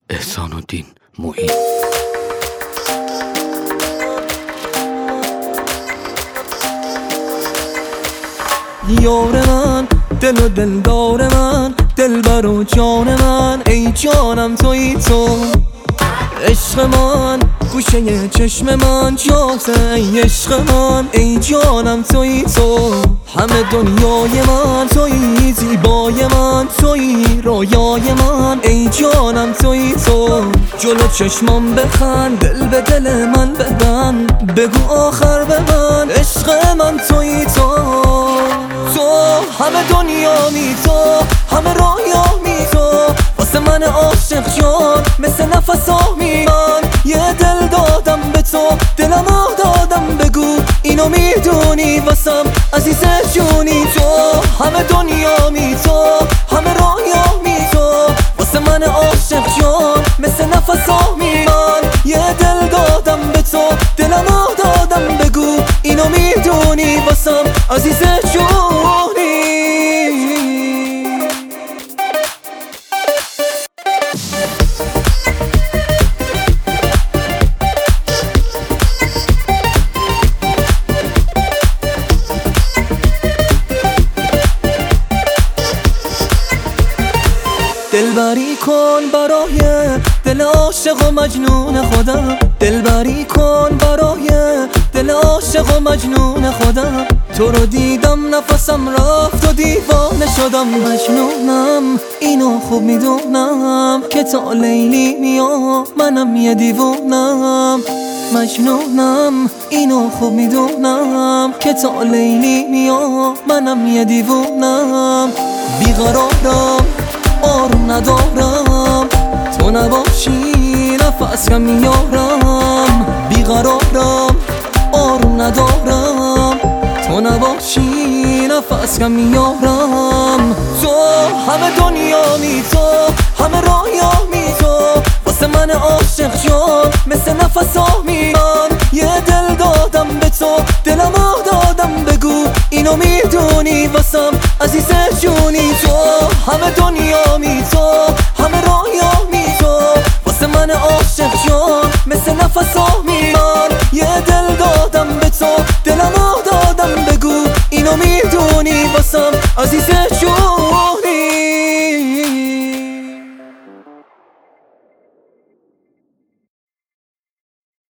احسان‌الدین معین. یار من، دل و دلدار من، دلبر و جان من، ای جانم تویی تو. عشق من گوشه چشم من جاته، ای عشق من، ای جانم تویی تو. همه دنیای من تویی، زیبای من تویی، رویای من، ای جانم تویی تو. جلو چشمم بخند، دل به دل من ببند، بگو آخر ببند، عشق من تویی تو. همه دنیا می تو، همه رویا می تو، واسه من عاشق جان مثل نفسامی من. یه دل دادم به تو، دلمو دادم، بگو اینو میدونی واسم عزیز جونی تو. همه دنیا می تو، همه رویا می تو، واسه من عاشق جان مثل نفسامی من. یه دل دادم به تو، دلمو دادم، بگو اینو میدونی واسم عزیز جونی. دلبری کن برای دل عاشق و مجنون خودم، دلبری کن برای دل عاشق و مجنون خودم. تو رو دیدم نفسم رفت و دیوانه شدم، مجنونم اینو خوب میدونم که تا لیلی میام منم یه دیوونم. مجنونم اینو خوب میدونم که تا لیلی میام منم یه دیوونم. بیقرارم، آروم ندارم، تو نباشی نفس کم میارم. بیقرارم، آروم ندارم، تو نباشی نفس کم میارم. تو همه دنیا می تو، همه رویا می تو، واسه من عاشق جان مثل نفسامی من. یه دل دادم به تو، دلمو دادم، بگو اینو میدونی واسم عزیز جونی تو. همه دنیا می تو،